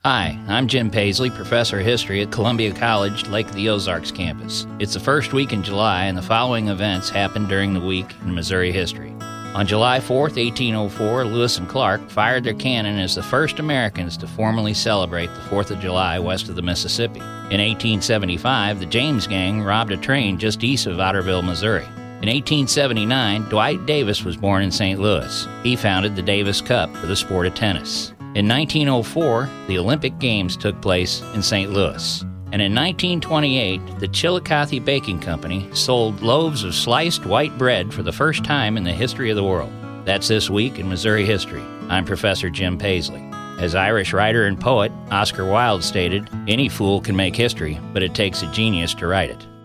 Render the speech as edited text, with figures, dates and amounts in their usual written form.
Hi, I'm Jim Paisley, Professor of History at Columbia College, Lake of the Ozarks campus. It's the first week in July, and the following events happened during the week in Missouri history. On July 4th, 1804, Lewis and Clark fired their cannon as the first Americans to formally celebrate the 4th of July west of the Mississippi. In 1875, the James Gang robbed a train just east of Otterville, Missouri. In 1879, Dwight Davis was born in St. Louis. He founded the Davis Cup for the sport of tennis. In 1904, the Olympic Games took place in St. Louis. And in 1928, the Chillicothe Baking Company sold loaves of sliced white bread for the first time in the history of the world. That's this week in Missouri history. I'm Professor Jim Paisley. As Irish writer and poet Oscar Wilde stated, any fool can make history, but it takes a genius to write it.